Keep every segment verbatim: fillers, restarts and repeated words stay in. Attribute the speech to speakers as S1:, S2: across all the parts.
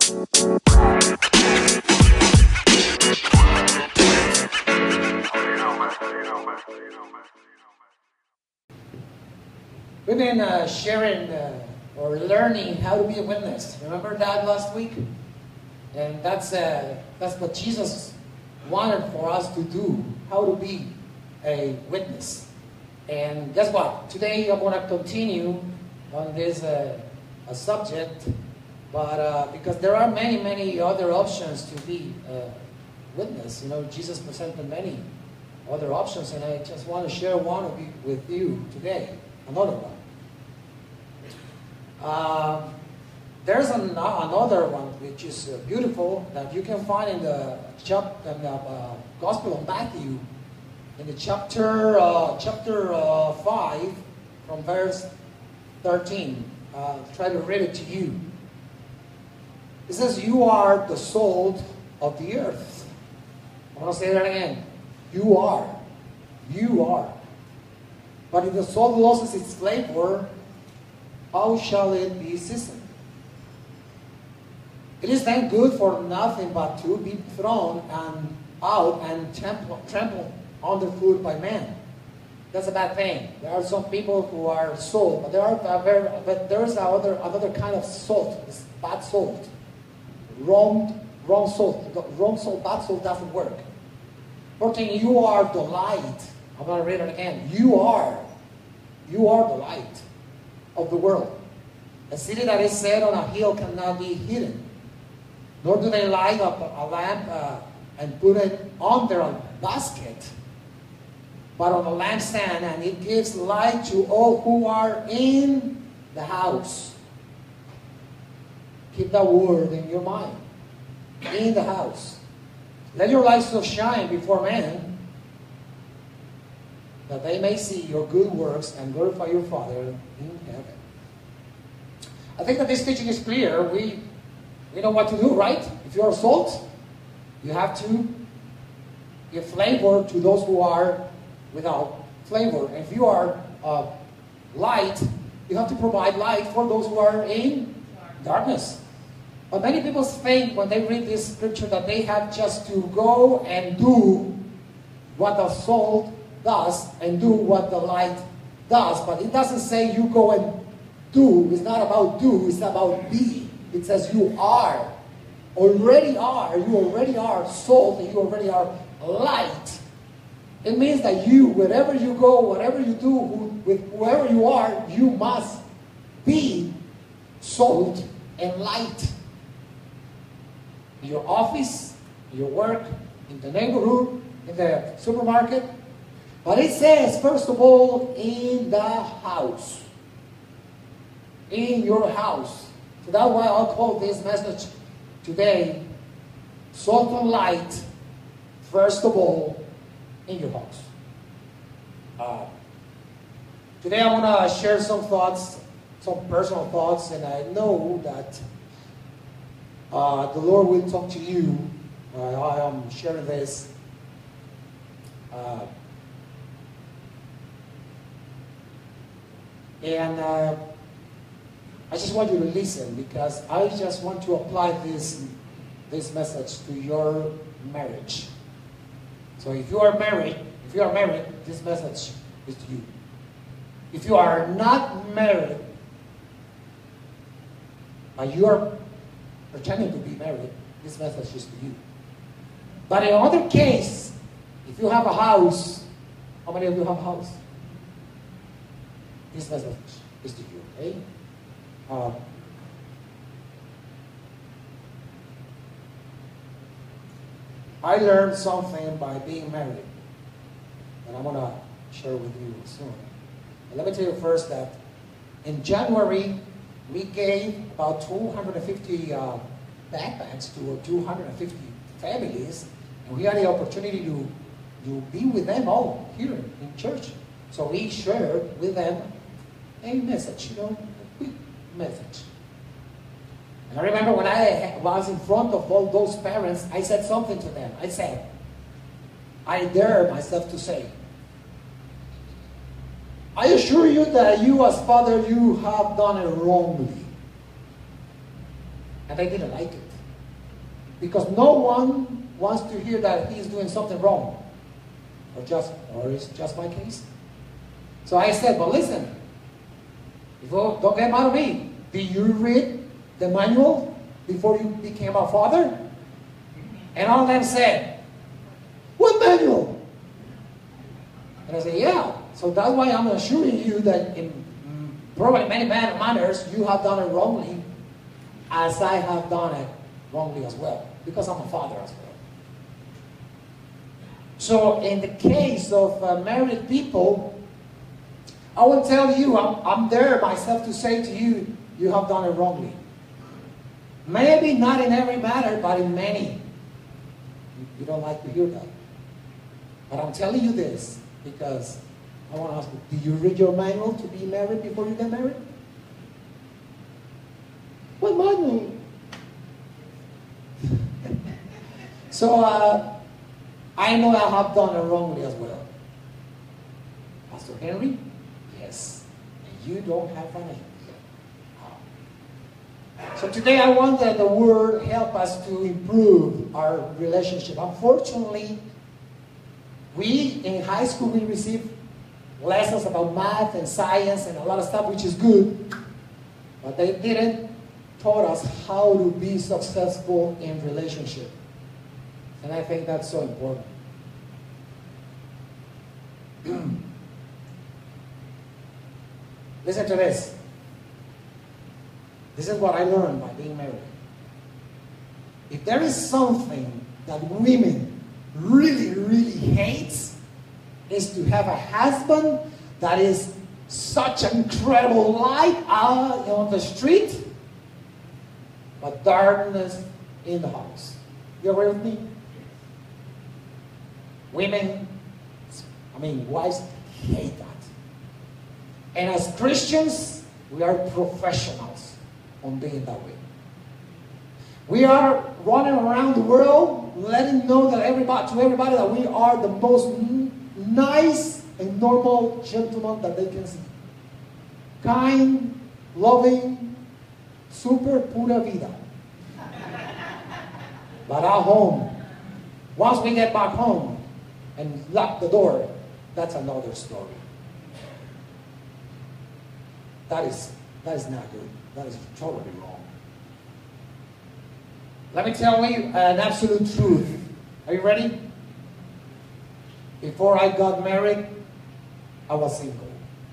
S1: We've been uh, sharing uh, or learning how to be a witness. Remember that last week? And that's, uh, that's what Jesus wanted for us to do, how to be a witness. And guess what? Today I'm going to continue on this uh, a subject, but uh, because there are many, many other options to be a witness. You know, Jesus presented many other options, and I just want to share one of you, with you today, another one. Uh, there's an, another one which is uh, beautiful that you can find in the, chap, in the uh, Gospel of Matthew, in the chapter uh, chapter uh, five, from verse thirteen. Uh, try to read it to you. It says, "You are the salt of the earth." I'm going to say that again. You are. You are. But if the salt loses its flavor, how shall it be seasoned? It is then good for nothing but to be thrown and out and trampled, trampled underfoot by men. That's a bad thing. There are some people who are salt, but there are uh, very, but there is another another kind of salt. It's bad salt. Wrong, wrong salt. Wrong salt, bad salt doesn't work. fourteen, you are the light. I'm going to read it again. You are. You are the light of the world. A city that is set on a hill cannot be hidden. Nor do they light up a lamp uh, and put it under a basket, but on a lampstand, and it gives light to all who are in the house. Keep that word in your mind. In the house. Let your light so shine before men that they may see your good works and glorify your Father in heaven. I think that this teaching is clear. We, we know what to do, right? If you are salt, you have to give flavor to those who are without flavor. And if you are uh, light, you have to provide light for those who are in darkness. But many people think when they read this scripture that they have just to go and do what the salt does and do what the light does. But it doesn't say you go and do. It's not about do, it's about be. It says you are. Already are. You already are salt and you already are light. It means that you, wherever you go, whatever you do, with whoever you are, you must be salt and light. In your office, in your work, in the neighborhood, in the supermarket. But it says, first of all, in the house. In your house. So that's why I'll call this message today, salt and light, first of all, in your house. Uh, today I want to share some thoughts, some personal thoughts, and I know that uh, the Lord will talk to you. Uh, I am sharing this. Uh, and uh, I just want you to listen, because I just want to apply this, this message to your marriage. So if you are married, if you are married, this message is to you. If you are not married, but you are pretending to be married, this message is to you. But in other case, if you have a house, how many of you have a house? This message is to you, okay? Um, I learned something by being married, and I'm going to share with you soon. But let me tell you first that in January, we gave about two hundred fifty uh, backpacks to two hundred fifty families, and we had the opportunity to, to be with them all here in church. So we shared with them a message, you know, a quick message. And I remember when I was in front of all those parents, I said something to them. I said, I dare myself to say, I assure you that you as father, you have done it wrongly. And they didn't like it. Because no one wants to hear that he's doing something wrong. Or just, or it's just my case. So I said, well, listen, if you don't get mad at me. Did you read the manual before you became a father? And all of them said, what manual? And I said, yeah. So that's why I'm assuring you that in probably many manners you have done it wrongly, as I have done it wrongly as well, because I'm a father as well. So in the case of uh, married people, I will tell you, I'm, I'm there myself to say to you, you have done it wrongly. Maybe not in every matter, but in many. You don't like to hear that. But I'm telling you this, because I want to ask you, do you read your manual to be married before you get married? What manual? So, uh, I know I have done it wrongly as well. Pastor Henry? Yes. And you don't have an idea. So today I want that the Word help us to improve our relationship. Unfortunately, we in high school, we receive lessons about math and science and a lot of stuff, which is good. But they didn't taught us how to be successful in relationship. And I think that's so important. Listen to this. This is what I learned by being married. If there is something that women really, really hate, is to have a husband that is such an incredible light out on the street, but darkness in the house. You agree with me? Women, I mean, wives hate that. And as Christians, we are professionals on being that way. We are running around the world letting know that everybody, to everybody that we are the most n- nice and normal gentleman that they can see. Kind, loving, super pura vida. But at home, once we get back home and lock the door, that's another story. That is, that is not good. That is totally wrong. Let me tell you an absolute truth. Are you ready? Before I got married, I was single.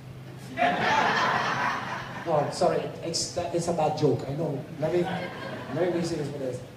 S1: No, sorry, it's, it's a bad joke. I know. Let me, let me be serious with this.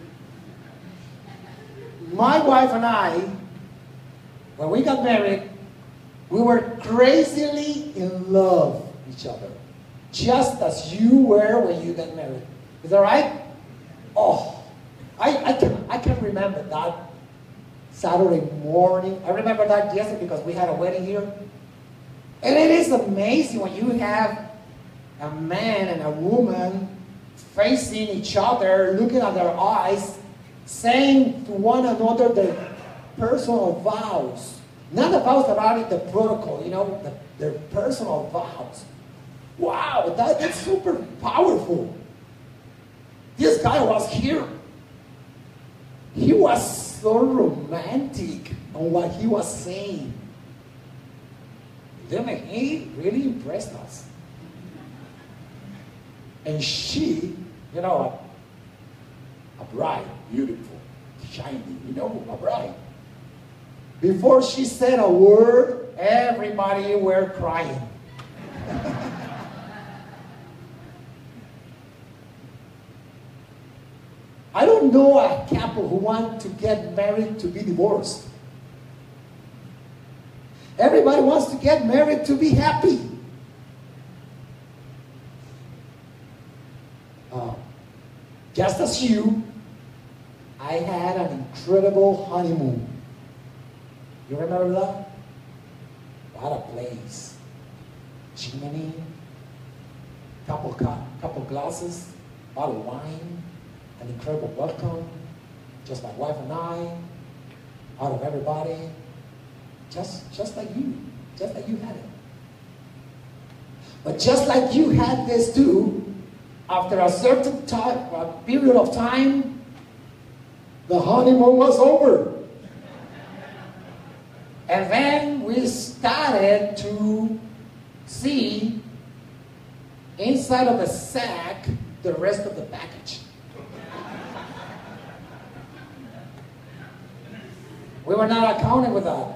S1: My wife and I, when we got married, we were crazily in love with each other. Just as you were when you got married. Is that right? Oh, I, I, can, I can remember that Saturday morning. I remember that yesterday because we had a wedding here. And it is amazing when you have a man and a woman facing each other, looking at their eyes, saying to one another their personal vows. Not the vows that are in the protocol, you know, the, their personal vows. Wow, that, that's super powerful. This guy was here. He was so romantic on what he was saying. Then he really impressed us. And she, you know, a, a bride, beautiful, shiny, you know, a bride. Before she said a word, everybody were crying. I don't know a couple who want to get married to be divorced. Everybody wants to get married to be happy. Uh, just as you, I had an incredible honeymoon. You remember that? What a place. Chimney, couple, couple glasses, bottle of wine, an incredible welcome, just my wife and I, out of everybody, just, just like you, just like you had it. But just like you had this too, after a certain time, a period of time, The honeymoon was over. And then we started to see inside of the sack the rest of the package. We were not accounting with that.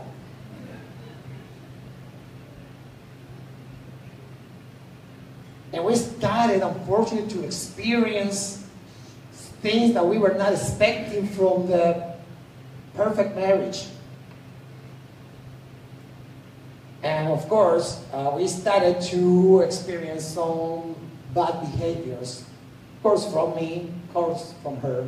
S1: And we started, unfortunately, to experience things that we were not expecting from the perfect marriage. And of course, uh, we started to experience some bad behaviors. Of course, from me, of course, from her.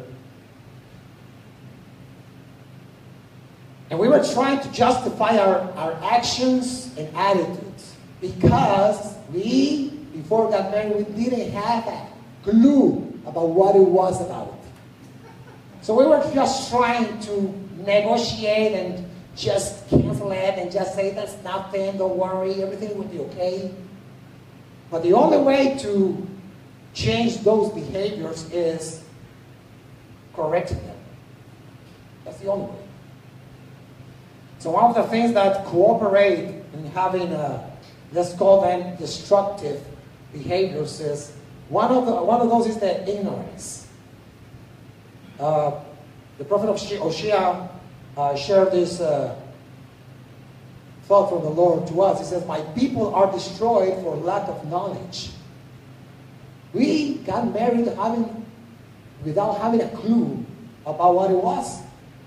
S1: And we were trying to justify our, our actions and attitudes because we, before got married, we didn't have a clue about what it was about. So we were just trying to negotiate and just cancel it and just say, that's nothing, don't worry, everything will be okay. But the only way to change those behaviors is correcting them. That's the only way. So one of the things that cooperate in having a, let's call them destructive behaviors is, one of, the, one of those is the ignorance. Uh, the prophet of Hosea uh, shared this uh, thought from the Lord to us. He says, my people are destroyed for lack of knowledge. We got married having, without having a clue about what it was.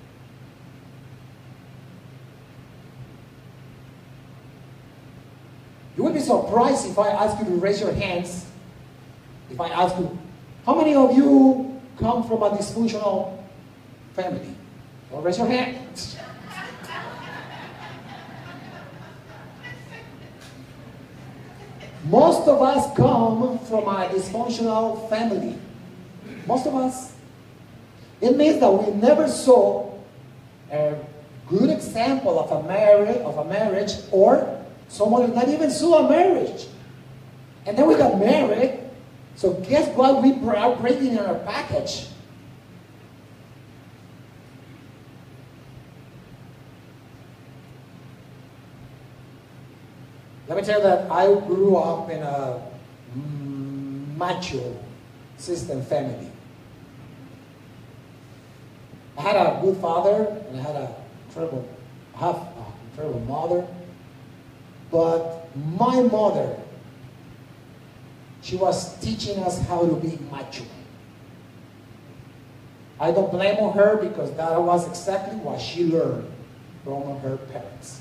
S1: You would be surprised if I ask you to raise your hands. If I ask you, how many of you come from a dysfunctional family? Well, raise your hand. Most of us come from a dysfunctional family. Most of us. It means that we never saw a good example of a marriage, of a marriage, or someone who not even saw a marriage. And then we got married. So guess what we are bringing in our package? Let me tell you that I grew up in a macho system family. I had a good father and I had a terrible, half a terrible mother. But my mother, she was teaching us how to be macho. I don't blame on her because that was exactly what she learned from her parents.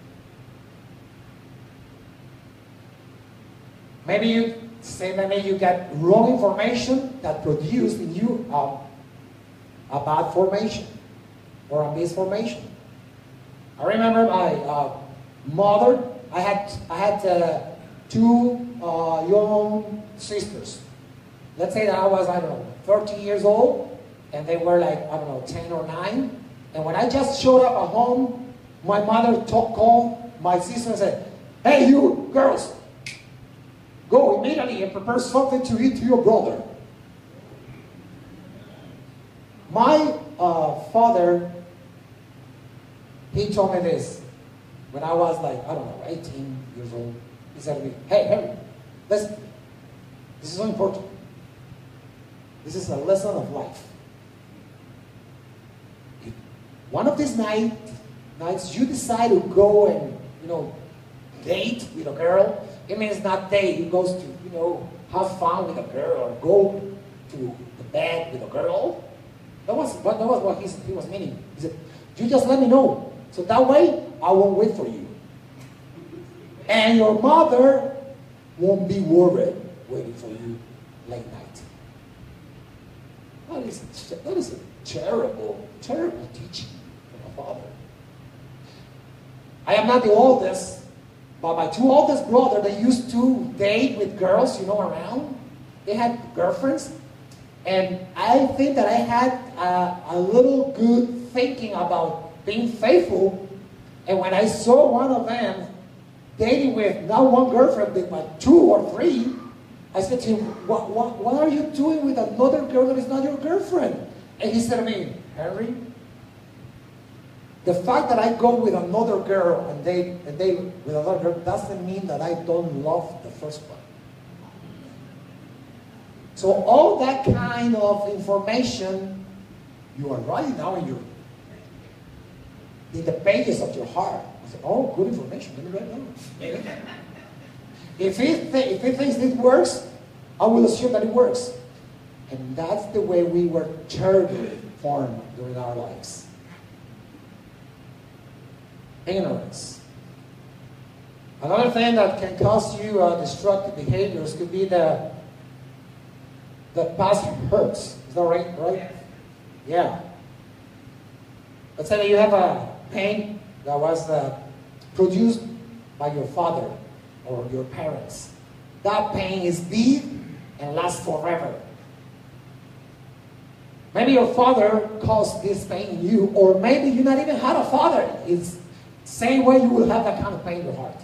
S1: Maybe you say that maybe you get wrong information that produced in you a, a bad formation or a misformation. I remember my uh, mother. I had I had uh, two uh, young sisters. Let's say that I was, I don't know, thirteen years old, and they were like, I don't know, ten or nine. And when I just showed up at home, my mother talk, called my sister and said, hey, you girls, go immediately and prepare something to eat to your brother. My uh, father, he told me this. When I was like, I don't know, eighteen years old, he said to me, hey, Harry, listen, this is so important. This is a lesson of life. If one of these night, nights you decide to go and, you know, date with a girl, it means not date, it goes to, you know, have fun with a girl or go to the bed with a girl. That was, that was what he, he was meaning. He said, you just let me know. So that way, I won't wait for you. And your mother won't be worried waiting for you late night. That is, that is a terrible, terrible teaching from a father. I am not the oldest, but my two oldest brothers, they used to date with girls, you know, around. They had girlfriends. And I think that I had a, a little good thinking about being faithful, and when I saw one of them dating with not one girlfriend, but two or three, I said to him, what, what, what are you doing with another girl that is not your girlfriend? And he said to me, Henry, the fact that I go with another girl and they, and they with another girl doesn't mean that I don't love the first one. So all that kind of information, you are writing down in your, in the pages of your heart. I said, oh, good information. Let me write it down. If it, th if it thinks it works, I will assume that it works. And that's the way we were terribly formed during our lives. Ignorance. Another thing that can cause you uh, destructive behaviors could be the, the past hurts. Is that right? Right? Yeah. Let's say that you have a pain that was uh, produced by your father or your parents. That pain is deep and lasts forever. Maybe your father caused this pain in you, or maybe you not even had a father. It's the same way you will have that kind of pain in your heart.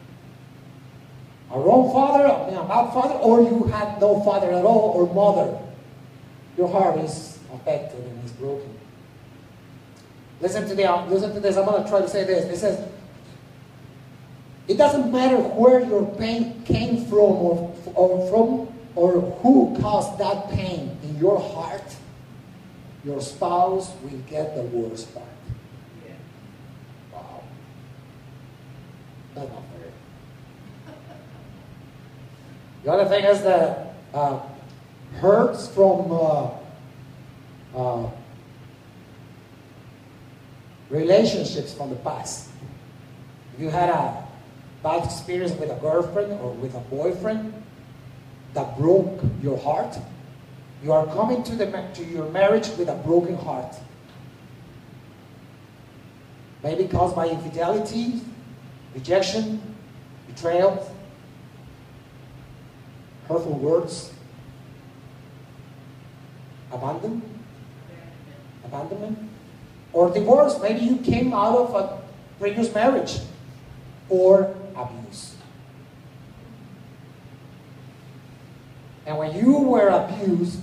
S1: A wrong father, I mean, a bad father, or you had no father at all, or mother. Your heart is affected and is broken. Listen to, the, listen to this. I'm going to try to say this. It says, it doesn't matter where your pain came from or, or from or who caused that pain in your heart, your spouse will get the worst part. Yeah. Wow. That's not fair. The other thing is that uh, hurts from uh, uh, relationships from the past. If you had a bad experience with a girlfriend or with a boyfriend that broke your heart, you are coming to, the, to your marriage with a broken heart. Maybe caused by infidelity, rejection, betrayal, hurtful words, abandon, abandonment, or divorce. Maybe you came out of a previous marriage, or abuse. And when you were abused,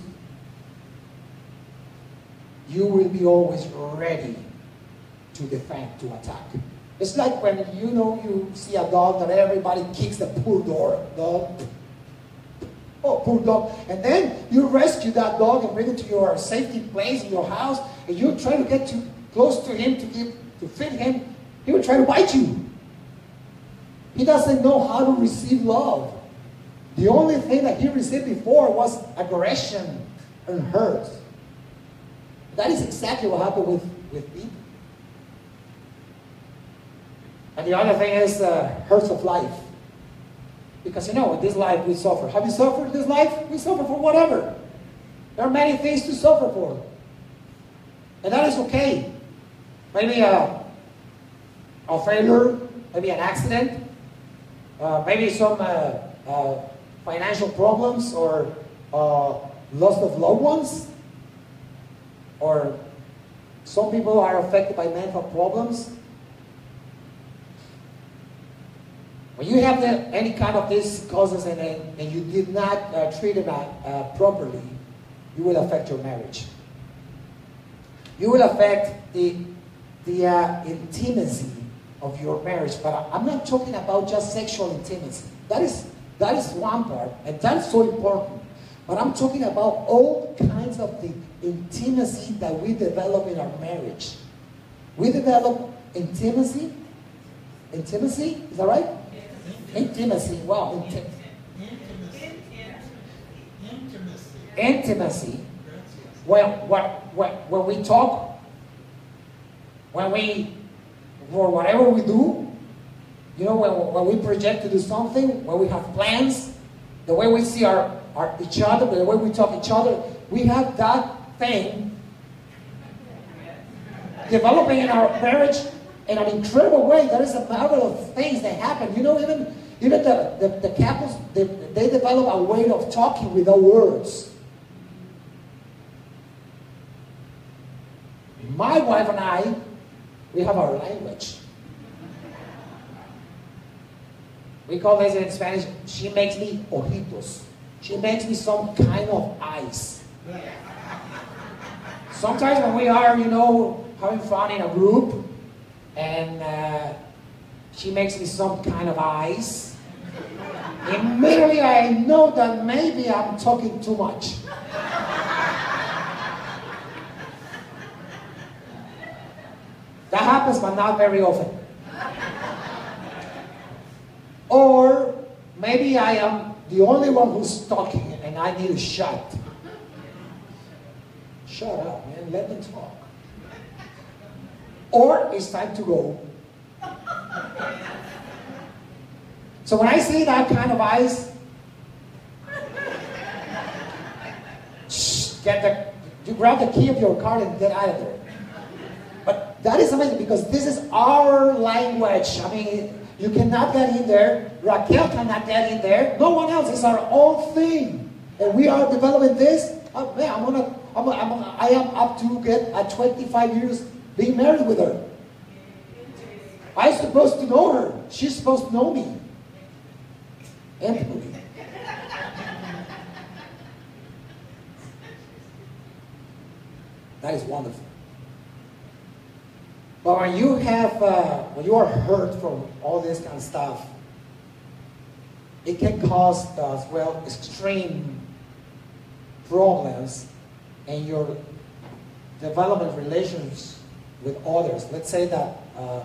S1: you will be always ready to defend, to attack. It's like when, you know, you see a dog that everybody kicks the poor door, dog. Oh, poor dog. And then you rescue that dog and bring it to your safety place in your house, and you try to get too close to him to, give, to feed him. He will try to bite you. He doesn't know how to receive love. The only thing that he received before was aggression and hurt. That is exactly what happened with, with people. And the other thing is uh, hurts of life. Because, you know, in this life we suffer. Have you suffered in this life? We suffer for whatever. There are many things to suffer for. And that is okay. Maybe a, a failure, maybe an accident, uh, maybe some uh, uh, financial problems, or uh, loss of loved ones, or some people are affected by mental problems. When you have the, any kind of these causes and, and you did not uh, treat them uh, properly, you will affect your marriage. You will affect the, the uh, intimacy of your marriage. But I'm not talking about just sexual intimacy. That is, that is one part, and that's so important. But I'm talking about all kinds of the intimacy that we develop in our marriage. We develop intimacy. Intimacy, is that right? Intimacy, wow. Inti Intimacy. Intimacy. When, when, when, when we talk, when we, or whatever we do, you know, when, when we project to do something, when we have plans, the way we see our, our each other, the way we talk each other, we have that thing developing in our marriage in an incredible way. There is a marvelous of things that happen. You know, even even the, the, the couples, they, they develop a way of talking without words. My wife and I, we have our language. We call this in Spanish, she makes me ojitos. She makes me some kind of eyes. Sometimes when we are, you know, having fun in a group, and uh, she makes me some kind of eyes, immediately I know that maybe I'm talking too much. That happens, but not very often. Or maybe I am the only one who's talking and I need to shut. Shut up, man. Let them talk. Or it's time to go. So when I see that kind of eyes, shh, get the, you grab the key of your car and get out of there. But that is amazing because this is our language. I mean, you cannot get in there. Raquel cannot get in there. No one else. It's our own thing. And we are developing this. Oh, man, I'm gonna, I'm, I'm, I am up to get at twenty-five years being married with her. I'm supposed to know her. She's supposed to know me. Intimately. That is wonderful. But when you have, uh, when you are hurt from all this kind of stuff, it can cause, uh, as well, extreme problems in your development relations with others. Let's say that uh,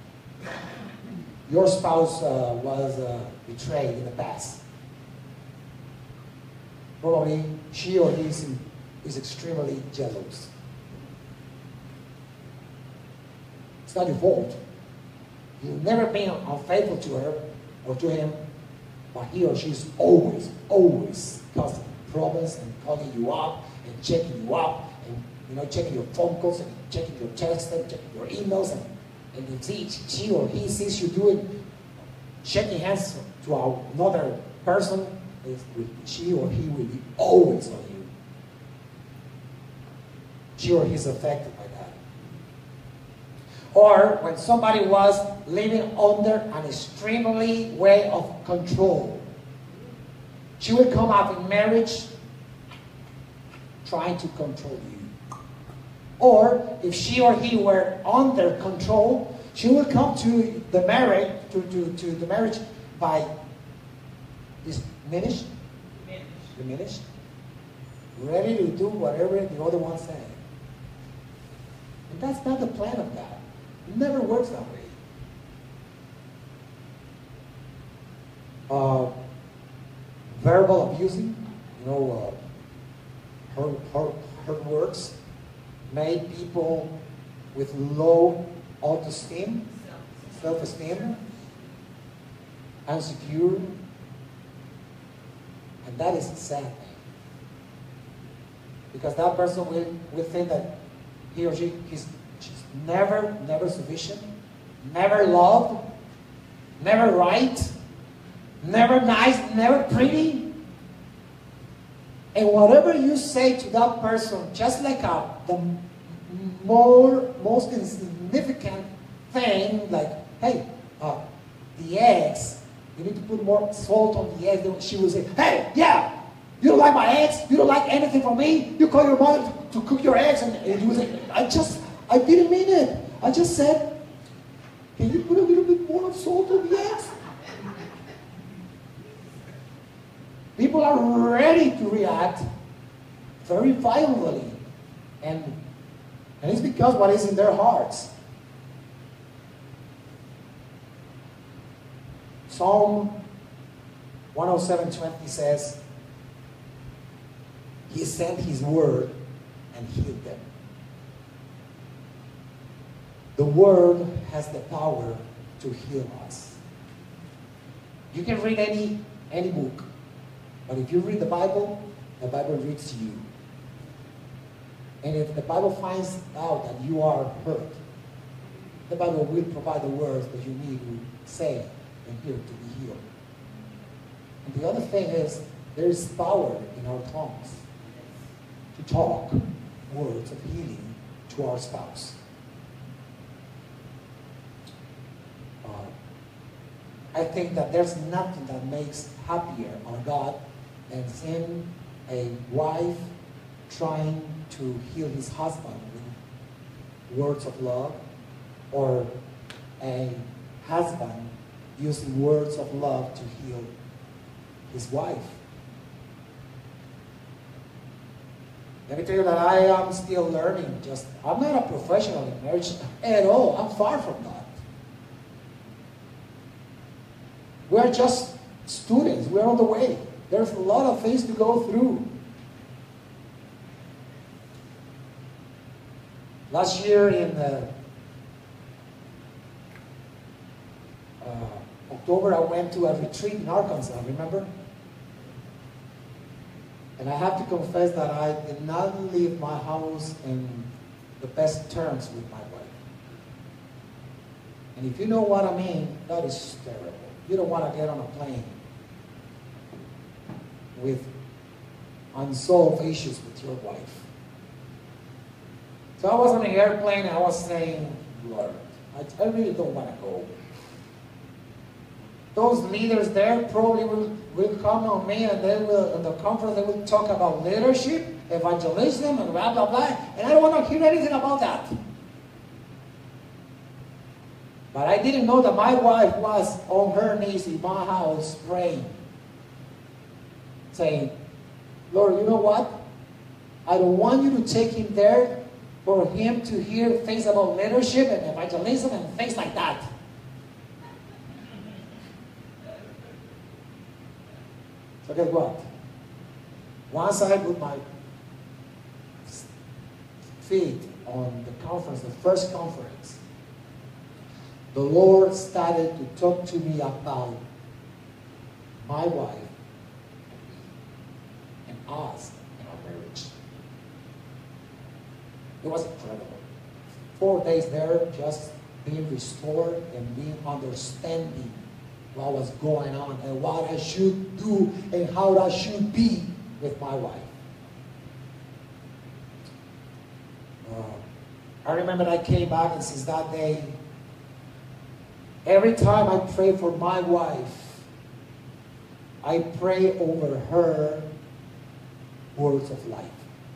S1: your spouse uh, was uh, betrayed in the past. Probably she or he is, is extremely jealous. It's not your fault. You've never been unfaithful to her or to him, but he or she is always, always causing problems and calling you up and checking you up and, you know, checking your phone calls and checking your texts and checking your emails, and, and you see she or he sees you doing shaking hands to another person, she or he will be always on you. She or he is affected by that. Or when somebody was living under an extremely way of control, she will come out in marriage trying to control you. Or if she or he were under control, she will come to the marriage to, to, to the marriage by diminished, diminished, ready to do whatever the other one says. And that's not the plan of God. It never works that way. Uh, verbal abusing, you know, uh, hurt, hurt, hurt words, made people with low autoesteem, self-esteem, insecure, and that is a sad thing. Because that person will, will think that he or she is she's never, never sufficient, never loved, never right, never nice, never pretty. And whatever you say to that person, just like a, the more, most insignificant thing, like, hey, uh, the eggs, you need to put more salt on the eggs. She will say, hey, yeah, you don't like my eggs? You don't like anything from me? You call your mother to, to cook your eggs? And, and you will say, I just, I didn't mean it. I just said, can you put a little bit more salt on the eggs? People are ready to react very violently. And, and it's because what is in their hearts. Psalm one oh seven twenty says, He sent His word and healed them. The word has the power to heal us. You can read any, any book, but if you read the Bible, the Bible reads to you. And if the Bible finds out that you are hurt, the Bible will provide the words that you need to say and hear to be healed. And the other thing is, there is power in our tongues to talk words of healing to our spouse. Uh, I think that there's nothing that makes happier on God than seeing a wife trying to heal his husband with words of love, or a husband using words of love to heal his wife. Let me tell you that I am still learning. Just I'm not a professional in marriage at all. I'm far from that. We're just students. We're on the way. There's a lot of things to go through. Last year in uh, uh, October, I went to a retreat in Arkansas, remember? And I have to confess that I did not leave my house in the best terms with my wife. And if you know what I mean, that is terrible. You don't want to get on a plane with unsolved issues with your wife. So I was on the airplane and I was saying, Lord, I, I really don't want to go. Those leaders there probably will, will come on me, and they will, in the conference, they will talk about leadership, evangelism, and blah, blah, blah. And I don't want to hear anything about that. But I didn't know that my wife was on her knees in my house praying, saying, Lord, you know what? I don't want you to take him there for him to hear things about leadership and evangelism and things like that. So guess what? Once I put my feet on the conference, the first conference, the Lord started to talk to me about my wife and us and our marriage. It was incredible. Four days there, just being restored and being understanding what was going on and what I should do and how I should be with my wife. Uh, I remember I came back, and since that day, every time I pray for my wife, I pray over her words of life.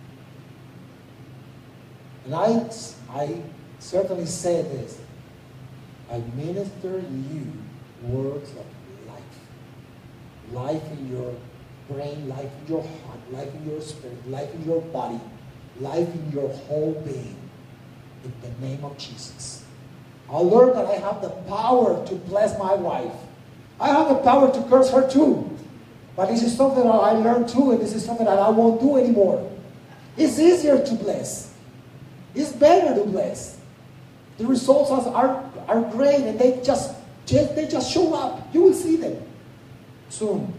S1: And I, I certainly say this, I minister you words of life. Life in your brain, life in your heart, life in your spirit, life in your body, life in your whole being. In the name of Jesus. I learned that I have the power to bless my wife. I have the power to curse her too. But this is something that I learned too, and this is something that I won't do anymore. It's easier to bless. It's better to bless. The results are, are great, and they just They just show up. You will see them soon.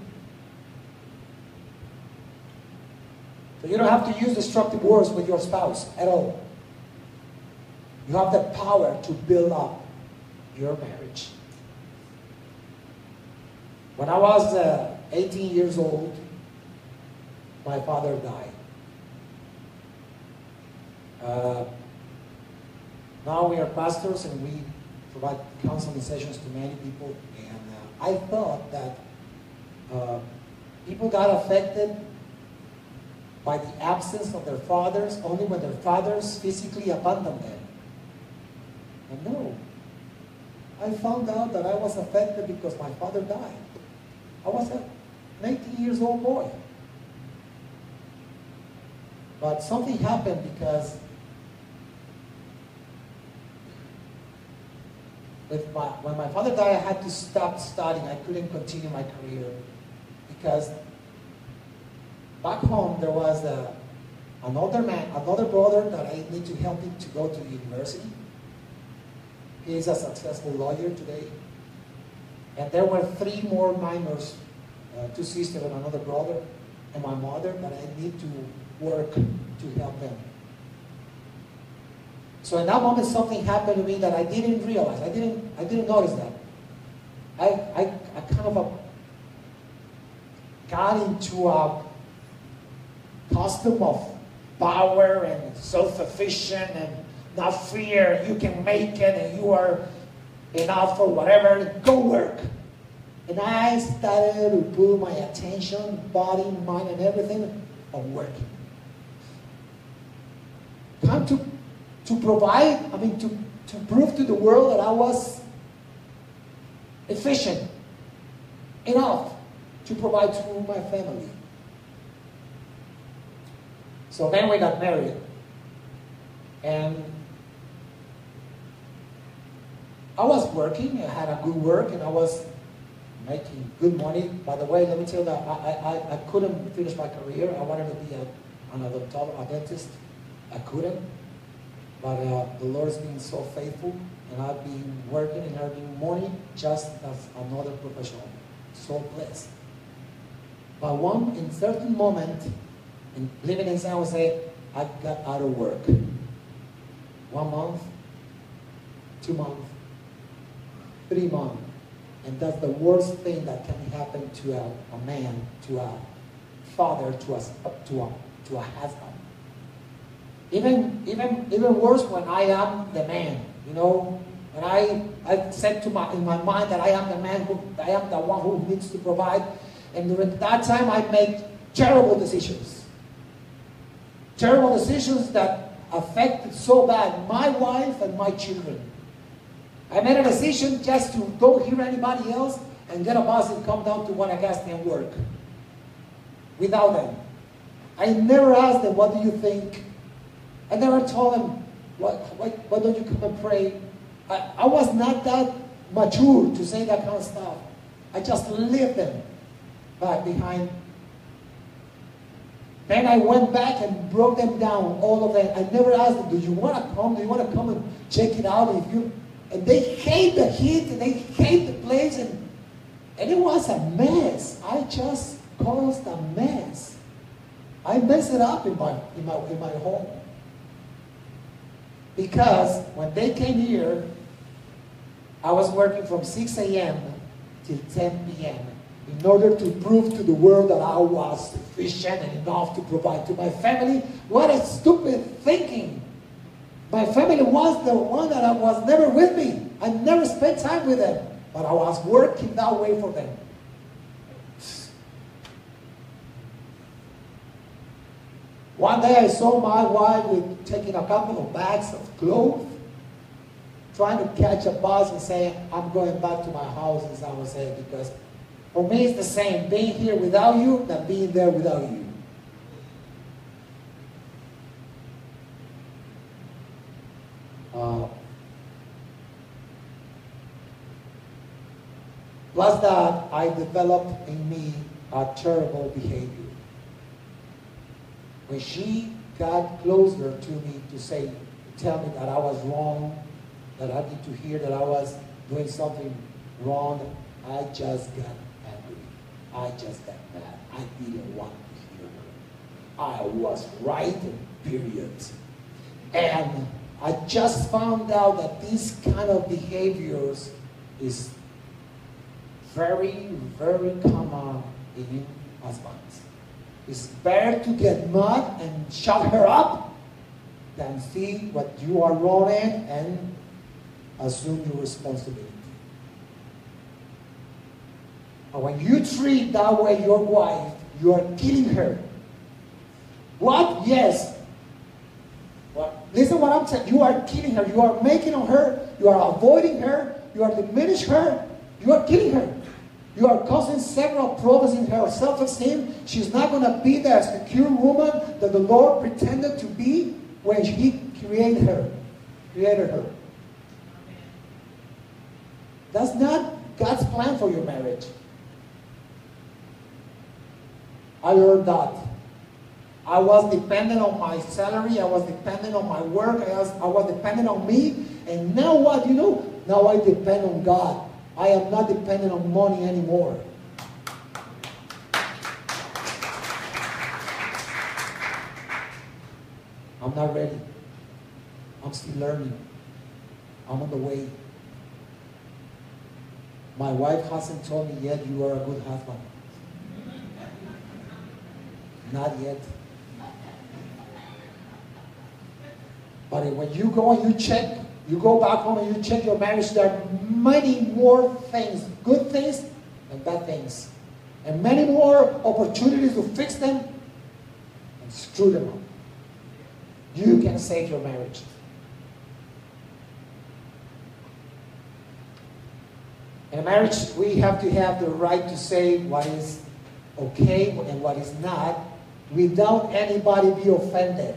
S1: So you don't have to use destructive words with your spouse at all. You have the power to build up your marriage. When I was uh, eighteen years old, my father died. Uh, now we are pastors, and we provide counseling sessions to many people, and uh, I thought that uh, people got affected by the absence of their fathers only when their fathers physically abandoned them. And no, I found out that I was affected because my father died. I was an eighteen years old boy. But something happened because With my, when my father died, I had to stop studying. I couldn't continue my career because back home there was a, another man, another brother that I need to help him to go to the university. He is a successful lawyer today. And there were three more minors, uh, two sisters and another brother, and my mother, that I need to work to help them. So in that moment, something happened to me that I didn't realize. I didn't, I didn't notice that. I, I, I kind of a, got into a custom of power and self-sufficient and not fear. You can make it and you are enough for whatever. Go work. And I started to put my attention, body, mind, and everything on working. time to, to provide, I mean, to, to prove to the world that I was efficient enough to provide to my family. So then we got married. And I was working, I had a good work, and I was making good money. By the way, let me tell you that I, I, I couldn't finish my career. I wanted to be a, an odontologist, a dentist. I couldn't. But uh, the Lord's been so faithful, and I've been working and earning money just as another professional. So blessed. But one, in certain moment, in living in San Jose, I got out of work. One month, two months, three months. And that's the worst thing that can happen to a, a man, to a father, to a, to a, to a husband. Even, even, even worse when I am the man, you know, when I, I said to my, in my mind that I am the man, who, I am the one who needs to provide. And during that time, I made terrible decisions. Terrible decisions that affected so bad my wife and my children. I made a decision just to don't hear anybody else and get a bus and come down to Guanacaste and work. Without them. I never asked them, what do you think? I never told them, why, why, why don't you come and pray? I, I was not that mature to say that kind of stuff. I just left them back behind. Then I went back and broke them down, all of them. I never asked them, do you want to come? Do you want to come and check it out? If you, and they hate the heat, and they hate the place, and, and it was a mess. I just caused a mess. I messed it up in my, in my, in my home. Because when they came here, I was working from six A M till ten P M in order to prove to the world that I was sufficient and enough to provide to my family. What a stupid thinking. My family was the one that was never with me. I never spent time with them. But I was working that way for them. One day I saw my wife with, taking a couple of bags of clothes, trying to catch a bus and say, I'm going back to my house in San Jose, because for me it's the same, being here without you than being there without you. Uh, plus that, I developed in me a terrible behavior. When she got closer to me to say, to tell me that I was wrong, that I need to hear that I was doing something wrong, I just got angry. I just got mad. I didn't want to hear her. I was right, period. And I just found out that this kind of behaviors is very, very common in husbands. It's better to get mad and shut her up than see what you are wrong in and assume your responsibility. And when you treat that way your wife, you are killing her. What? Yes. Well, listen what I'm saying. You are killing her. You are making on her. You are avoiding her. You are diminishing her. You are killing her. You are causing several problems in her self-esteem. She's not going to be the secure woman that the Lord pretended to be when He created her. Created her. That's not God's plan for your marriage. I learned that. I was dependent on my salary. I was dependent on my work. I was, I was dependent on me. And now what? You know, now I depend on God. I am not dependent on money anymore. I'm not ready. I'm still learning. I'm on the way. My wife hasn't told me yet you are a good husband. Not yet. But when you go and you check, you go back home and you check your marriage, there are many more things, good things and bad things. And many more opportunities to fix them and screw them up. you can save your marriage. In a marriage, we have to have the right to say what is okay and what is not without anybody be offended.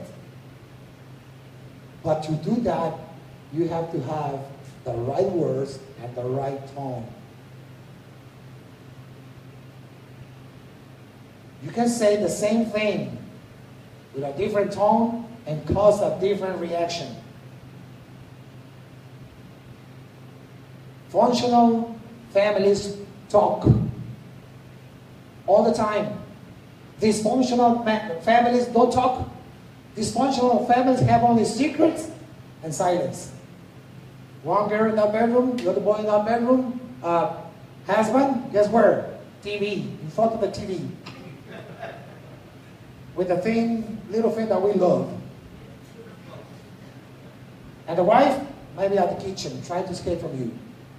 S1: But to do that, you have to have the right words and the right tone. You can say the same thing with a different tone and cause a different reaction. Functional families talk all the time. Dysfunctional families don't talk. Dysfunctional families have only secrets and silence. One girl in that bedroom, the other boy in that bedroom. Uh, husband, guess where? T V, in front of the T V. With the thing, little thing that we love. And the wife, maybe at the kitchen, trying to escape from you.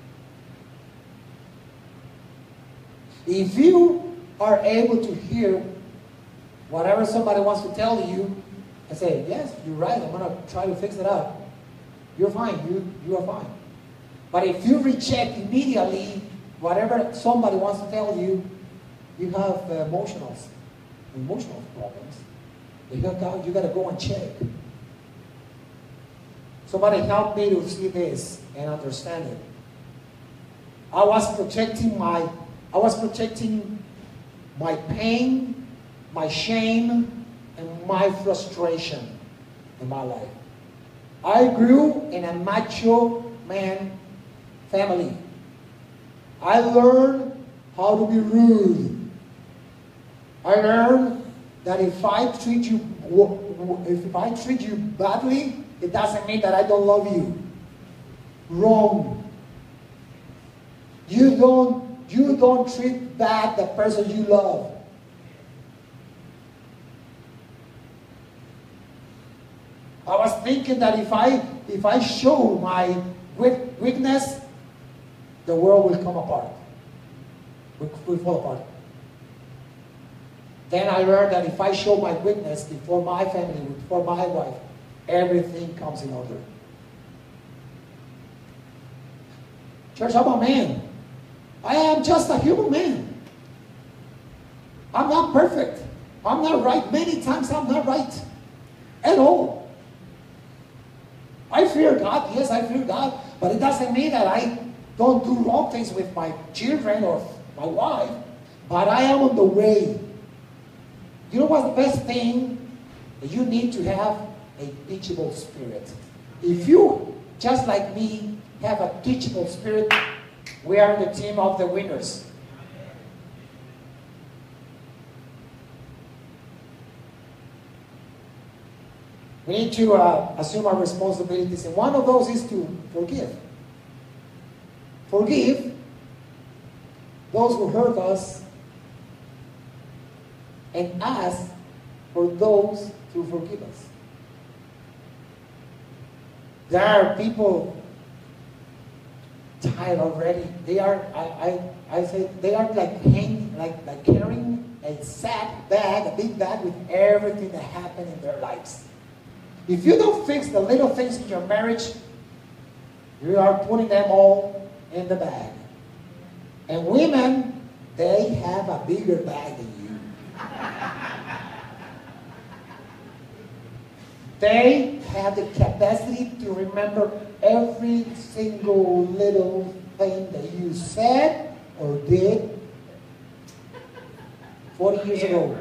S1: If you are able to hear whatever somebody wants to tell you and say, yes, you're right, I'm going to try to fix it up, you're fine, you, you are fine. But if you reject immediately whatever somebody wants to tell you, you have uh, emotional, emotional problems. You got, you got to go and check. Somebody help me to see this and understand it. I was protecting my, I was protecting my pain, my shame, and my frustration in my life. I grew in a macho man family. I learned how to be rude. I learned that if I treat you, if I treat you badly, it doesn't mean that I don't love you. Wrong. You don't, you don't treat bad the person you love. I was thinking that if I, if I show my weakness, the world will come apart. Will, will fall apart. Then I learned that if I show my weakness before my family, before my wife, everything comes in order. Church, I'm a man. I am just a human man. I'm not perfect. I'm not right. Many times I'm not right at all. I fear God. Yes, I fear God. But it doesn't mean that I don't do wrong things with my children or my wife. But I am on the way. You know what's the best thing? That you need to have a teachable spirit. If you, just like me, have a teachable spirit, we are the team of the winners. We need to uh, assume our responsibilities, and one of those is to forgive. Forgive those who hurt us and ask for those to forgive us. There are people tired already. They are, I, I, I say, they are like hanging, like, like carrying a sack bag, a big bag with everything that happened in their lives. If you don't fix the little things in your marriage, you are putting them all in the bag. And women, they have a bigger bag than you. They have the capacity to remember every single little thing that you said or did forty years ago.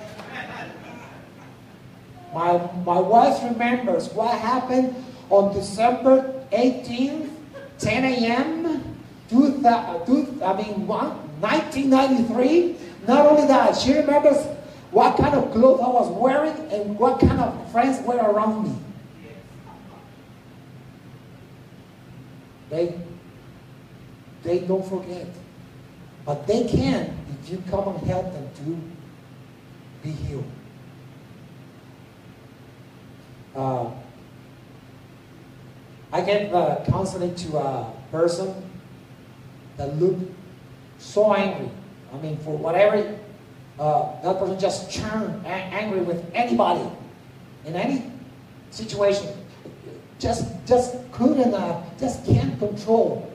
S1: My, my wife remembers what happened on December eighteenth, ten a m, two, I mean, nineteen ninety-three. Not only that, she remembers what kind of clothes I was wearing and what kind of friends were around me. They, they don't forget. But they can if you come and help them to be healed. Uh, I gave uh, counseling to a person that looked so angry. I mean, for whatever, uh, that person just turned angry with anybody in any situation. Just, just couldn't, uh, just can't control.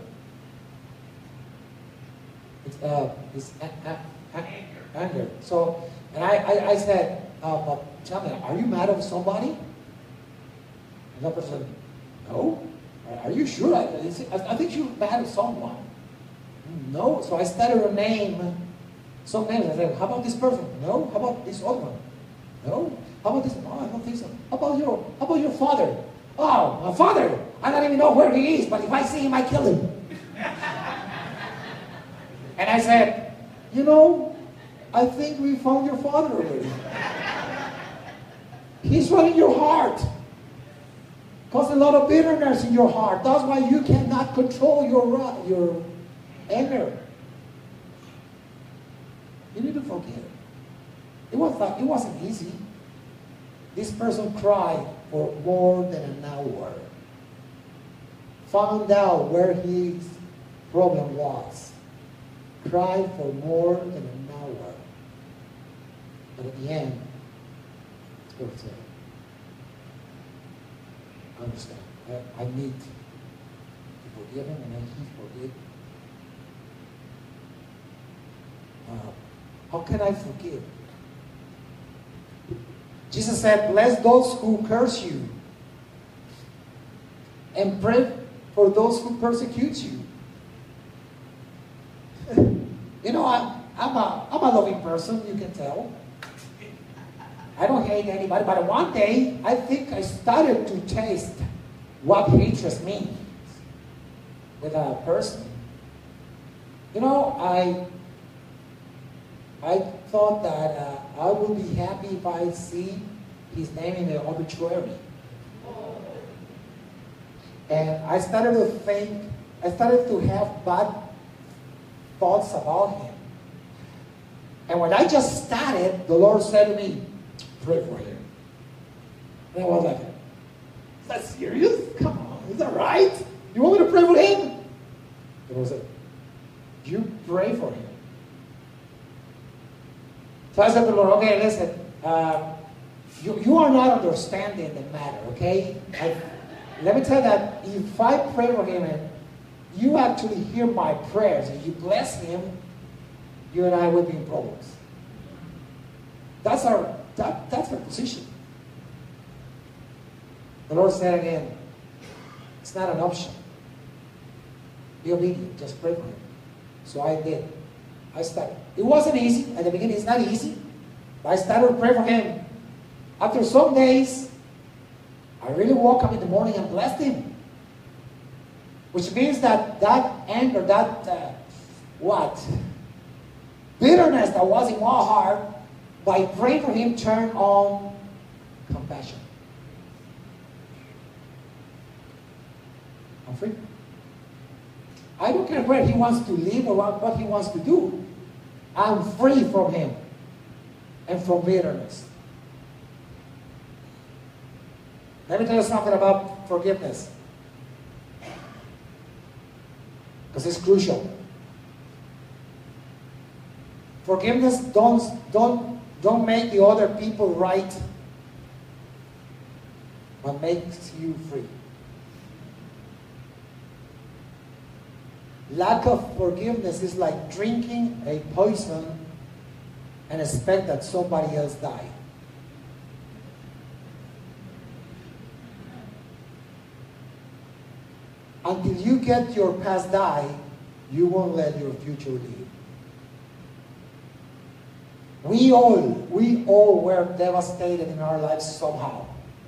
S1: It's, uh, it's a, a, a, anger. anger. So, and I, I, I said, uh, but tell me, are you mad at somebody? And that person said, no. Are you sure? I, I think you're mad at someone. No. So I started to name some names. I said, how about this person? No. How about this other one? No. How about this? Oh, I don't think so. How about your, how about your father? Oh, my father. I don't even know where he is, but if I see him, I kill him. And I said, you know, I think we found your father already. He's running your heart. Cause a lot of bitterness in your heart. That's why you cannot control your, your anger. You need to forgive. It, was not, it wasn't easy. This person cried for more than an hour. Found out where his problem was. Cried for more than an hour. But at the end, it was said, I understand. I, I need to forgive him, and then he forgave. Uh, how can I forgive? Jesus said, bless those who curse you, and pray for those who persecute you. You know, I, I'm, a, I'm a loving person, you can tell. I don't hate anybody, but one day, I think I started to taste what hatred means with a person. You know, I I thought that uh, I would be happy if I see his name in the obituary. And I started to think, I started to have bad thoughts about him. And when I just started, the Lord said to me, pray for him. And I was like, is that serious? Come on, is that right? You want me to pray for him? The Lord said, you pray for him. So I said to the Lord, okay, listen, uh, you, you are not understanding the matter, okay? I, let me tell you that if I pray for him and you actually hear my prayers and you bless him, you and I will be in problems. That's our That, that's our position. The Lord said again, it's not an option. Be obedient. Just pray for him. So I did. I started. It wasn't easy. At the beginning, it's not easy. But I started to pray for him. After some days, I really woke up in the morning and blessed him. Which means that that anger, that, uh, what? Bitterness that was in my heart, by praying for him, turn on compassion. I'm free. I don't care where he wants to live or what he wants to do. I'm free from him and from bitterness. Let me tell you something about forgiveness. Because it's crucial. Forgiveness don't, don't Don't make the other people right, but makes you free. Lack of forgiveness is like drinking a poison and expect that somebody else die. Until you get your past die, you won't let your future live. We all, we all were devastated in our lives somehow.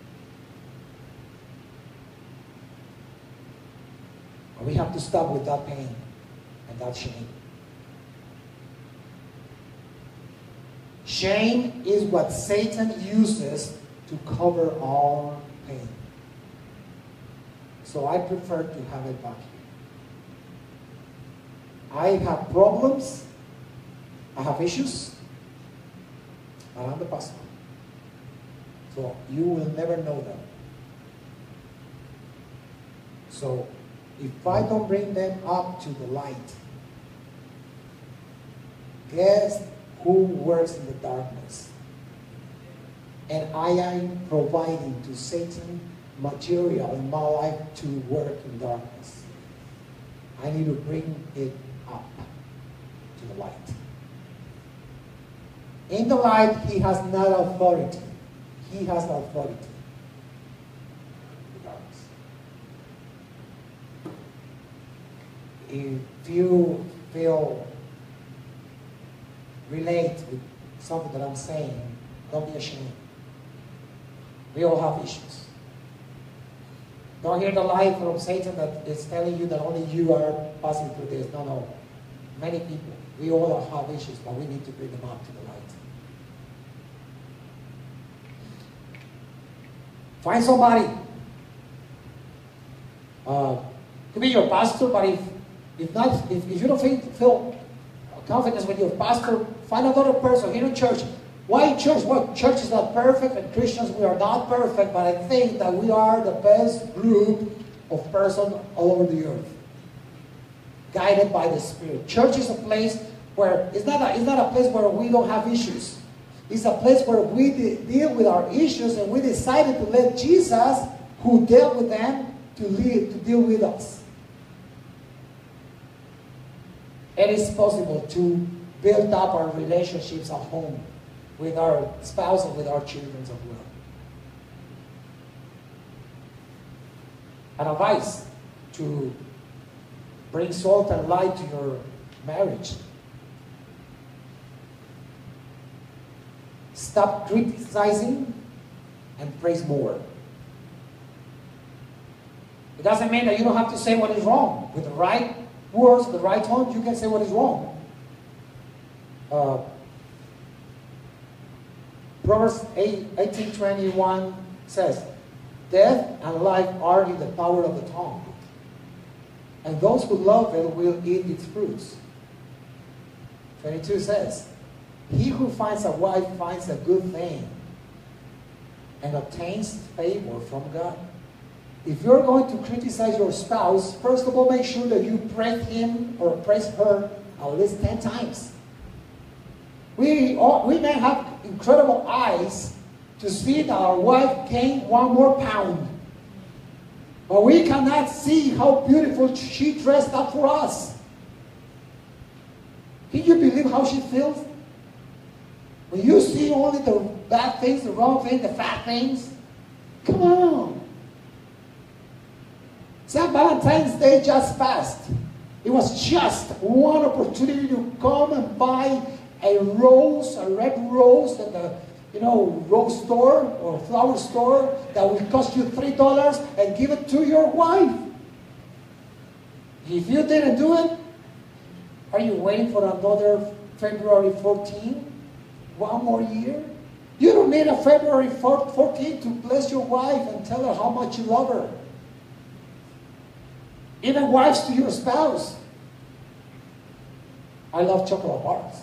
S1: And we have to stop with that pain and that shame. Shame is what Satan uses to cover our pain. So I prefer to have it back here. I have problems, I have issues, but I'm the pastor. So you will never know them. So if I don't bring them up to the light, guess who works in the darkness? and I am providing to Satan material in my life to work in darkness. I need to bring it up to the light. In the light, he has not authority. He has authority. In darkness. If you feel relate with something that I'm saying, don't be ashamed. We all have issues. Don't hear the lie from Satan that is telling you that only you are passing through this. No, no. Many people. We all have issues, but we need to bring them up to the light. Find somebody. Uh, could be your pastor, but if if not, if, if you don't feel, feel confidence with your pastor, find another person here in church. Why church? Well, church is not perfect, and Christians, we are not perfect, but I think that we are the best group of persons all over the earth, guided by the Spirit. Church is a place where, it's not a, it's not a place where we don't have issues. It's a place where we de deal with our issues, and we decided to let Jesus, who dealt with them, to, lead, to deal with us. It is possible to build up our relationships at home, with our spouse and with our children as well. An advice to bring salt and light to your marriage. Stop criticizing and praise more. It doesn't mean that you don't have to say what is wrong. With the right words, the right tone, you can say what is wrong. Uh, Proverbs eighteen twenty-one says, death and life are in the power of the tongue, and those who love it will eat its fruits. twenty-two says, he who finds a wife finds a good thing and obtains favor from God. If you're going to criticize your spouse, first of all, make sure that you praise him or praise her at least ten times. We, all, we may have incredible eyes to see that our wife gained one more pound. But we cannot see how beautiful she dressed up for us. Can you believe how she feels? When you see only the bad things, the wrong things, the fat things, come on. Saint Valentine's Day just passed. It was just one opportunity to come and buy a rose, a red rose at the, you know, rose store or flower store that will cost you three dollars and give it to your wife. If you didn't do it, are you waiting for another February fourteenth? One more year? You don't need a February fourteenth to bless your wife and tell her how much you love her. Even wives to your spouse. I love chocolate bars.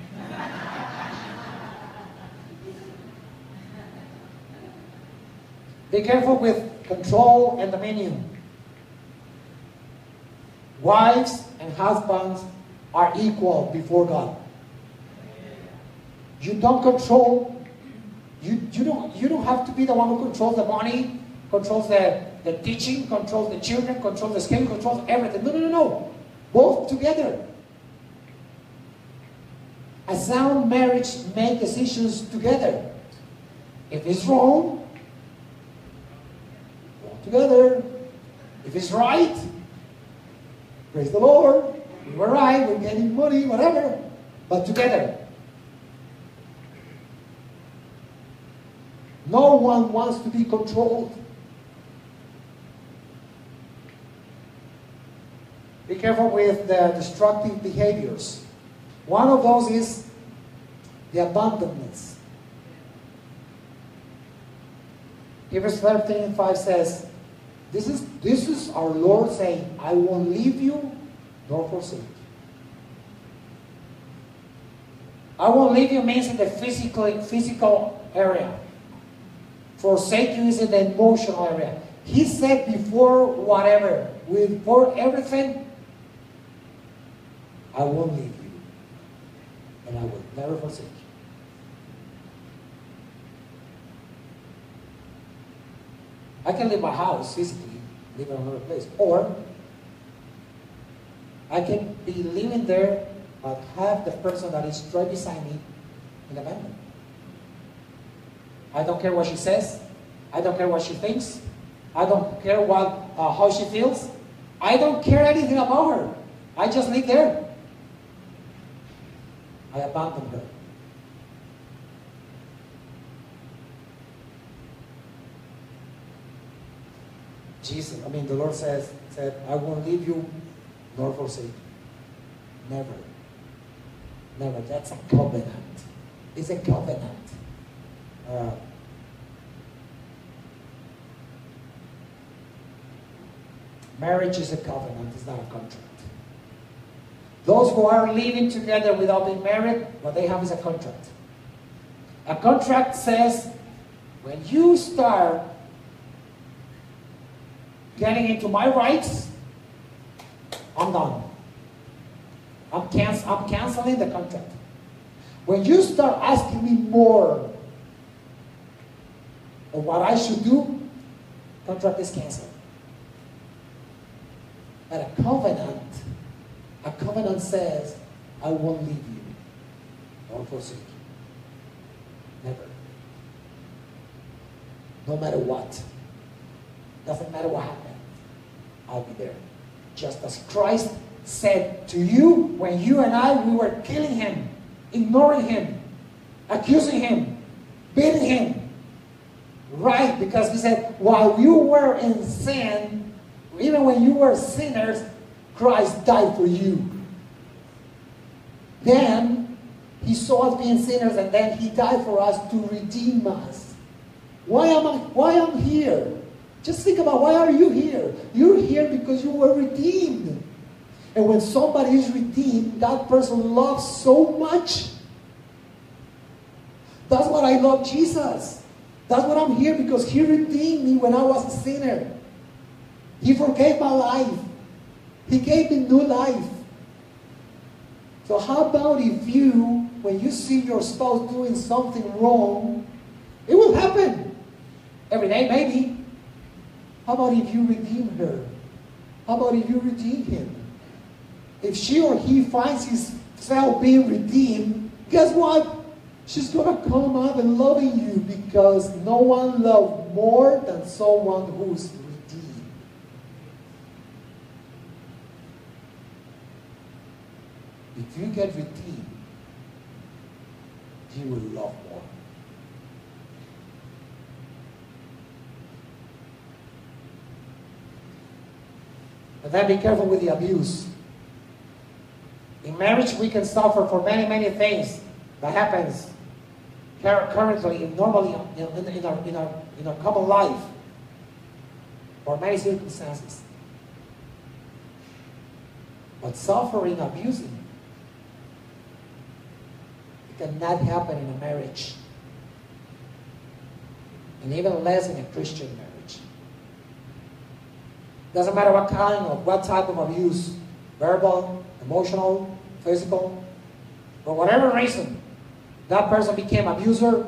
S1: Be careful with control and dominion. Wives and husbands are equal before God. You don't control, you, you, don't, you don't have to be the one who controls the money, controls the, the teaching, controls the children, controls the schedule, controls everything. No, no, no, no. Both together. A sound marriage makes decisions together. If it's wrong, walk together. If it's right, praise the Lord. We were right, we're getting money, whatever. But together. No one wants to be controlled. Be careful with the destructive behaviors. One of those is the abandonness. Hebrews thirteen five says, this is, this is our Lord saying, I won't leave you nor forsake you. I won't leave you means in the physical, physical area. Forsake you is in the emotional area. He said before whatever, before everything, I won't leave you. And I will never forsake I can leave my house physically, live in another place. Or I can be living there, but have the person that is right beside me in the abandoned. I don't care what she says. I don't care what she thinks. I don't care what uh, how she feels. I don't care anything about her. I just live there. I abandon her. Jesus, I mean, the Lord says, said, I won't leave you nor forsake you. Never. Never. That's a covenant. It's a covenant. Uh, marriage is a covenant. It's not a contract. Those who are living together without being married, what they have is a contract. A contract says, when you start getting into my rights, I'm done. I'm, canc I'm canceling the contract. When you start asking me more of what I should do, contract is canceled. But a covenant, a covenant says, I won't leave you or forsake you. Never. No matter what. Doesn't matter what happens. I'll be there. Just as Christ said to you when you and I, we were killing him, ignoring him, accusing him, beating him. Right? Because he said, while you were in sin, even when you were sinners, Christ died for you. Then he saw us being sinners, and then he died for us to redeem us. Why am I, why am I here? Just think about, why are you here? You're here because you were redeemed. And when somebody is redeemed, that person loves so much. That's what I love Jesus. That's what I'm here, because he redeemed me when I was a sinner. He forgave my life. He gave me new life. So how about if you, when you see your spouse doing something wrong, it will happen. Every day, maybe. How about if you redeem her? How about if you redeem him? If she or he finds himself being redeemed, guess what? She's going to come up and loving you, because no one loves more than someone who's redeemed. If you get redeemed, you will love more. But then be careful with the abuse. In marriage, we can suffer for many, many things that happens currently, normally in, in, in, our, in, our, in our common life, for many circumstances. But suffering, abusing, it cannot happen in a marriage, and even less in a Christian marriage. Doesn't matter what kind of, what type of abuse, verbal, emotional, physical, for whatever reason, that person became an abuser.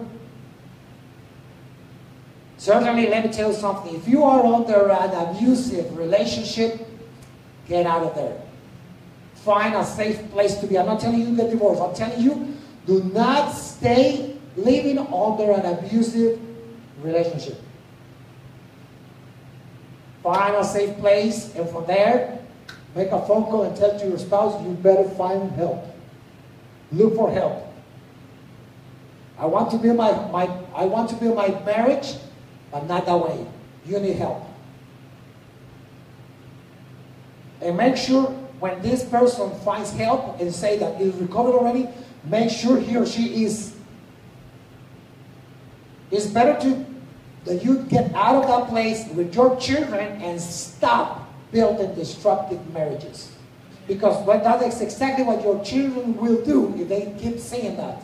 S1: Certainly, let me tell you something. If you are under an abusive relationship, get out of there. Find a safe place to be. I'm not telling you to get divorced. I'm telling you, do not stay living under an abusive relationship. Find a safe place, and from there, make a phone call and tell to your spouse, you better find help. Look for help. I want to build my, my, I want to build my marriage, but not that way. You need help. And make sure when this person finds help and say that he's recovered already, make sure he or she is. It's better to that you get out of that place with your children and stop building destructive marriages. Because what that is exactly what your children will do if they keep saying that.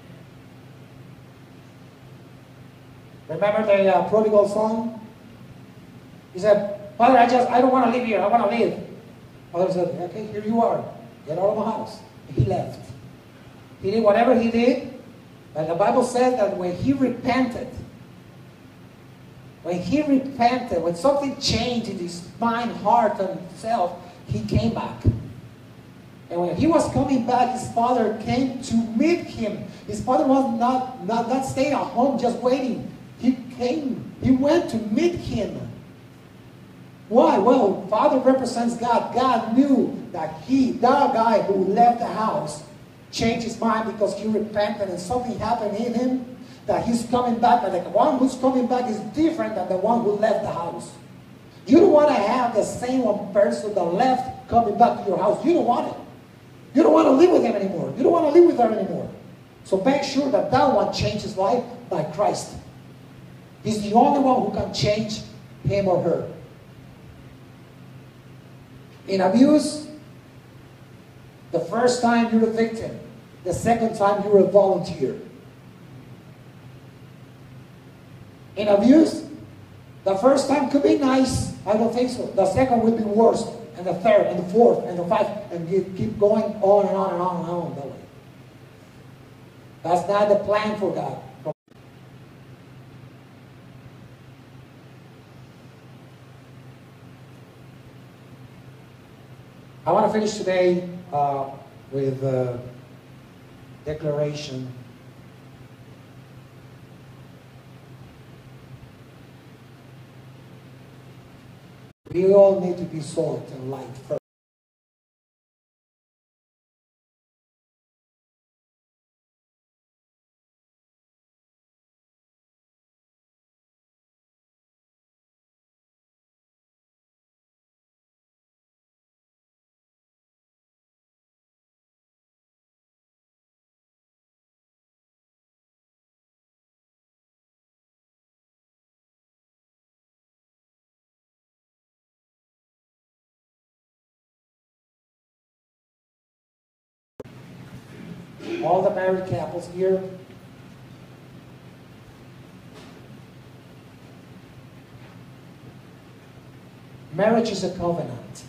S1: Remember the uh, prodigal son? He said, Father, I just, I don't want to live here. I want to live. Father said, okay, here you are. Get out of my house. And he left. He did whatever he did. And the Bible said that when he repented, When he repented, when something changed in his mind, heart, and himself, he came back. And when he was coming back, his father came to meet him. His father was not, not, not staying at home just waiting. He came, he went to meet him. Why? Well, father represents God. God knew that he, that guy who left the house, changed his mind because he repented and something happened in him, that he's coming back, but the one who's coming back is different than the one who left the house. You don't want to have the same one person that left coming back to your house. You don't want it. You don't want to live with him anymore. You don't want to live with her anymore. So make sure that that one changes life by Christ. He's the only one who can change him or her. In abuse, the first time you're a victim. The second time you're a volunteer. In abuse, the first time could be nice. I don't think so. The second will be worse. And the third, and the fourth, and the fifth. And you keep going on and on and on and on that way. That's not the plan for God. I want to finish today uh, with a declaration. We all need to be salt and light first. All the married couples here, marriage is a covenant.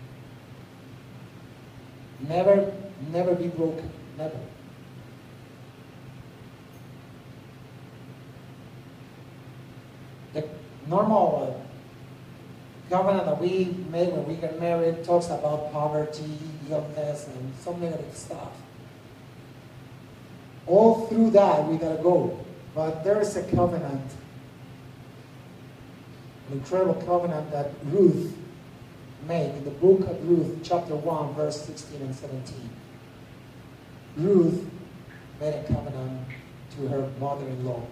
S1: Never, never be broken. Never. The normal uh, covenant that we made when we get married talks about poverty, illness, and some negative stuff. All through that we gotta go. But there is a covenant, an incredible covenant that Ruth made in the book of Ruth, chapter one, verse sixteen and seventeen. Ruth made a covenant to her mother-in-law.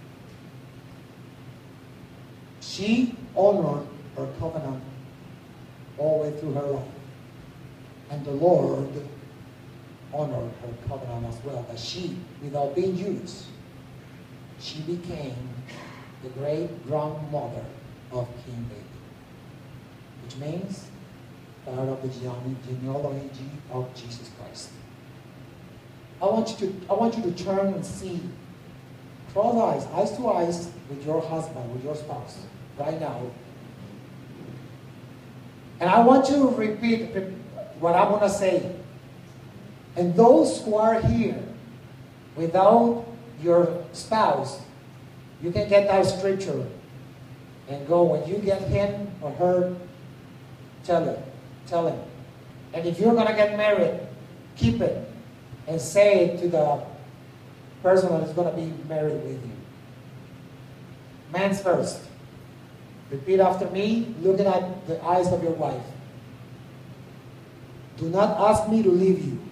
S1: She honored her covenant all the way through her life. And the Lord honored her covenant as well, that she, without being used, she became the great grandmother of King David, which means part of the genealogy of Jesus Christ. I want you to, I want you to turn and see, cross eyes, eyes to eyes with your husband, with your spouse, right now. And I want you to repeat what I'm going to say. And those who are here without your spouse, you can get that scripture and go. When you get him or her, tell it. Tell him. And if you're going to get married, keep it and say it to the person that is going to be married with you. Man's first. Repeat after me, looking at the eyes of your wife. Do not ask me to leave you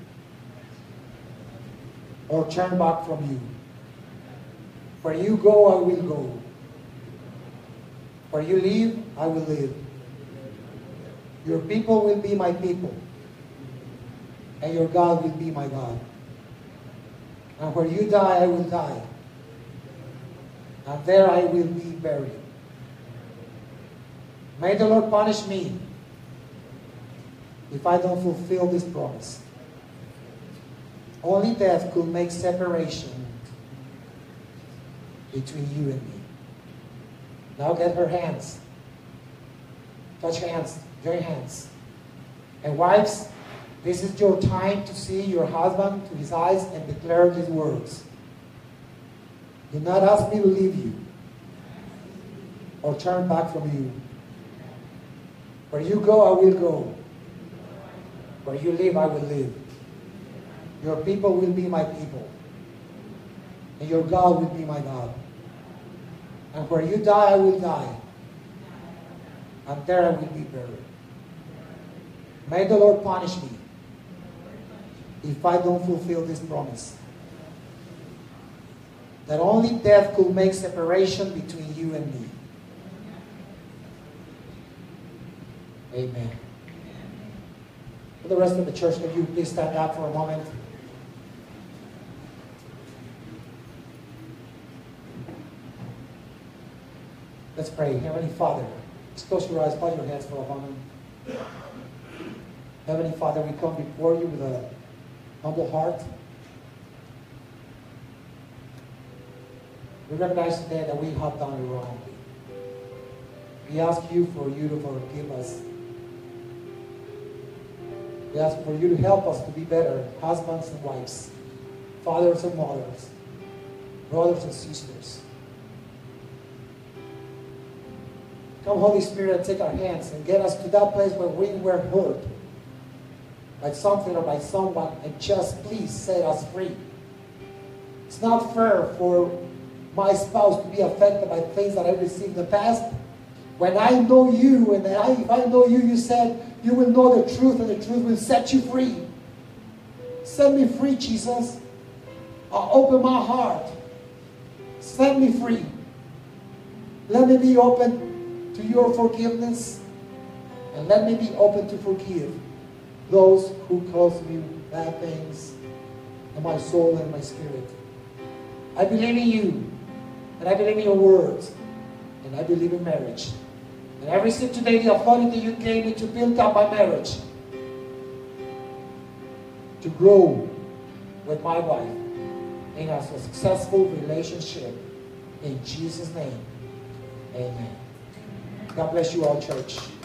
S1: or turn back from you. Where you go, I will go. Where you live, I will live. Your people will be my people, and your God will be my God. And where you die, I will die, and there I will be buried. May the Lord punish me if I don't fulfill this promise. Only death could make separation between you and me. Now get her hands. Touch her hands. Join hands. And wives, this is your time to see your husband to his eyes and declare these words. Do not ask me to leave you or turn back from you. Where you go, I will go. Where you live, I will live. Your people will be my people. And your God will be my God. And where you die, I will die. And there I will be buried. May the Lord punish me if I don't fulfill this promise. That only death could make separation between you and me. Amen. For the rest of the church, can you please stand up for a moment? Let's pray. Heavenly Father, just close your eyes, bow your heads for a moment. Heavenly Father, we come before you with a humble heart. We recognize today that we have done wrong. We ask you for you to forgive us. We ask for you to help us to be better husbands and wives, fathers and mothers, brothers and sisters. Come, Holy Spirit, and take our hands and get us to that place where we were hurt by something or by someone, and just please set us free. It's not fair for my spouse to be affected by things that I received in the past. When I know you, and I, if I know you, you said you will know the truth, and the truth will set you free. Set me free, Jesus. I'll open my heart. Set me free. Let me be open to your forgiveness, and let me be open to forgive those who cause me bad things in my soul and my spirit. I believe in you, and I believe in your words, and I believe in marriage. And I receive today the authority you gave me to build up my marriage, to grow with my wife in a successful relationship. In Jesus' name, amen. God bless you all, church.